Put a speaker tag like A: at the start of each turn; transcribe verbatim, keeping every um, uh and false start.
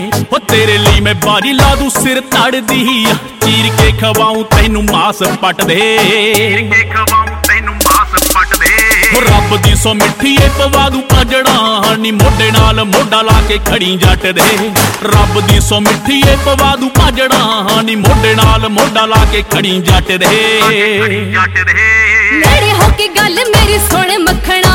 A: हो तेरे लिए मैं बारी ला दूं सिर तड़ दी, चीर के खवाऊं तैनू मास पट दे, रब दी सौ मिठी पवा दूं पाजड़ा नी मोढे नाल मोढा ला के खड़ी जट दे, रब दी सौ मिठी पवा दूं पाजड़ा नी मोढे नाल मोढा ला के खड़ी जट दे।
B: नेड़े होके गल मेरी सुन मखना